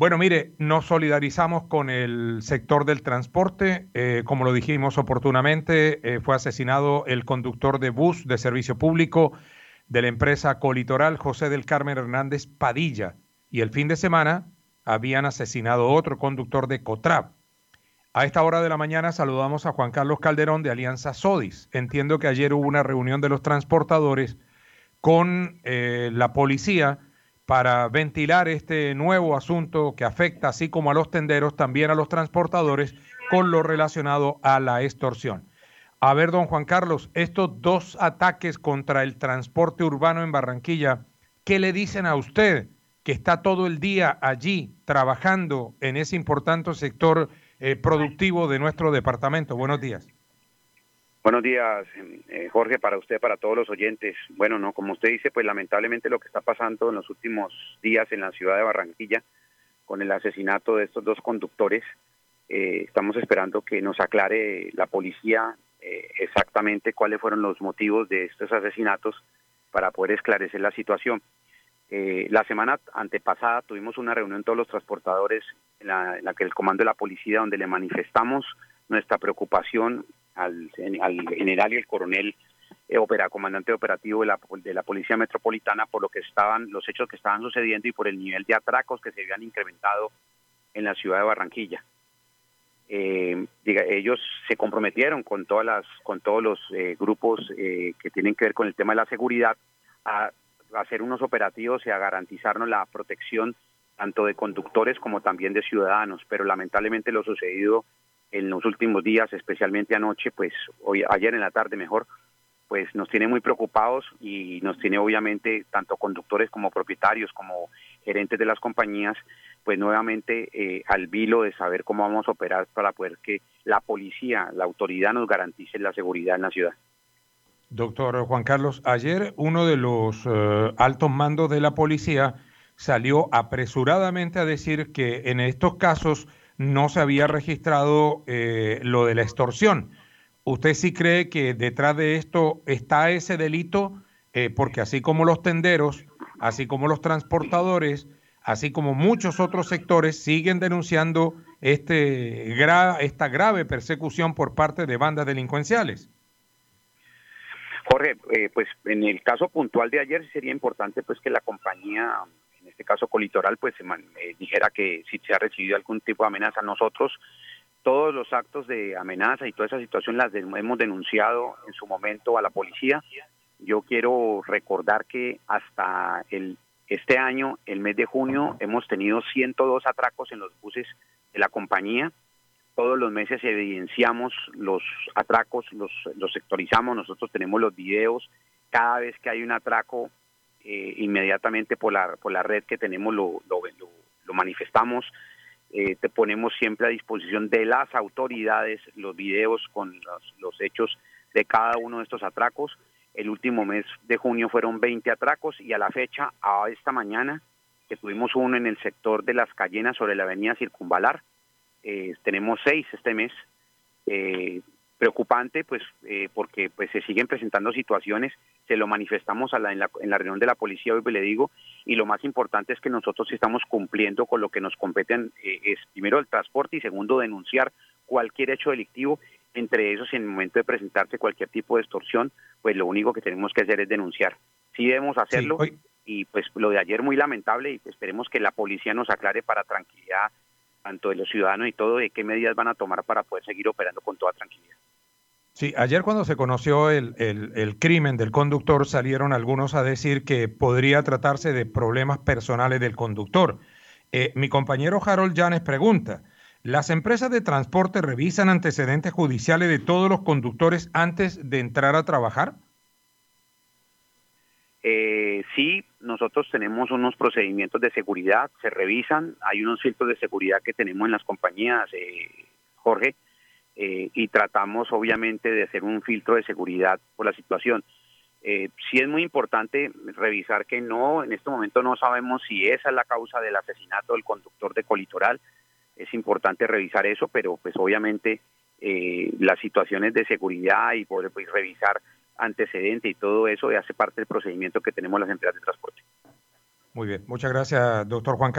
Bueno, mire, nos solidarizamos con el sector del transporte. Como lo dijimos oportunamente, fue asesinado el conductor de bus de servicio público de la empresa Colitoral, José del Carmen Hernández Padilla. Y el fin de semana habían asesinado otro conductor de Cotrap. A esta hora de la mañana saludamos a Juan Carlos Calderón de Alianza Sodis. Entiendo que ayer hubo una reunión de los transportadores con la policía para ventilar este nuevo asunto que afecta, así como a los tenderos, también a los transportadores, con lo relacionado a la extorsión. A ver, don Juan Carlos, estos dos ataques contra el transporte urbano en Barranquilla, ¿qué le dicen a usted que está todo el día allí trabajando en ese importante sector productivo de nuestro departamento? Buenos días. Buenos días, Jorge, para usted, para todos los oyentes. Bueno, no, como usted dice, pues lamentablemente lo que está pasando en los últimos días en la ciudad de Barranquilla con el asesinato de estos dos conductores, estamos esperando que nos aclare la policía exactamente cuáles fueron los motivos de estos asesinatos para poder esclarecer la situación. La semana antepasada tuvimos una reunión todos los transportadores en la que el comando de la policía, donde le manifestamos nuestra preocupación al general y el coronel comandante operativo de la Policía Metropolitana por los hechos que estaban sucediendo y por el nivel de atracos que se habían incrementado en la ciudad de Barranquilla. Ellos se comprometieron con todos los grupos que tienen que ver con el tema de la seguridad a hacer unos operativos y a garantizarnos la protección tanto de conductores como también de ciudadanos, pero lamentablemente lo sucedido en los últimos días, especialmente anoche, pues ayer en la tarde mejor, pues nos tiene muy preocupados y nos tiene obviamente tanto conductores como propietarios como gerentes de las compañías, pues nuevamente al vilo de saber cómo vamos a operar para poder que la policía, la autoridad nos garantice la seguridad en la ciudad. Doctor Juan Carlos, ayer uno de los altos mandos de la policía salió apresuradamente a decir que en estos casos no se había registrado lo de la extorsión. ¿Usted sí cree que detrás de esto está ese delito? Porque así como los tenderos, así como los transportadores, así como muchos otros sectores siguen denunciando esta grave persecución por parte de bandas delincuenciales. Jorge, pues en el caso puntual de ayer sería importante pues que la compañía, en este caso Colitoral, pues dijera que si se ha recibido algún tipo de amenaza. Nosotros todos los actos de amenaza y toda esa situación las hemos denunciado en su momento a la policía. Yo quiero recordar que hasta este año, el mes de junio, hemos tenido 102 atracos en los buses de la compañía. Todos los meses evidenciamos los atracos, los sectorizamos, nosotros tenemos los videos. Cada vez que hay un atraco, inmediatamente por la red que tenemos lo manifestamos. Te ponemos siempre a disposición de las autoridades los videos con los hechos de cada uno de estos atracos. El último mes de junio fueron 20 atracos y a la fecha, a esta mañana, que tuvimos uno en el sector de Las Cayenas sobre la avenida Circunvalar, tenemos 6 este mes. Preocupante pues porque pues se siguen presentando situaciones, se lo manifestamos en la reunión de la policía, hoy le digo, y lo más importante es que nosotros estamos cumpliendo con lo que nos competen, es primero el transporte y segundo denunciar cualquier hecho delictivo. Entre esos, en el momento de presentarse cualquier tipo de extorsión, pues lo único que tenemos que hacer es denunciar. Sí debemos hacerlo, sí, y pues lo de ayer muy lamentable, y esperemos que la policía nos aclare para tranquilidad tanto de los ciudadanos y todo, de qué medidas van a tomar para poder seguir operando con toda tranquilidad. Sí, ayer cuando se conoció el crimen del conductor, salieron algunos a decir que podría tratarse de problemas personales del conductor. Mi compañero Harold Llanes pregunta, ¿las empresas de transporte revisan antecedentes judiciales de todos los conductores antes de entrar a trabajar? Sí, nosotros tenemos unos procedimientos de seguridad, se revisan, hay unos filtros de seguridad que tenemos en las compañías, Jorge, y tratamos obviamente de hacer un filtro de seguridad por la situación. Sí es muy importante revisar que no, en este momento no sabemos si esa es la causa del asesinato del conductor de Colitoral. Es importante revisar eso, pero pues obviamente las situaciones de seguridad y poder pues, revisar antecedentes y todo eso hace parte del procedimiento que tenemos las empresas de transporte. Muy bien, muchas gracias, doctor Juan Carlos.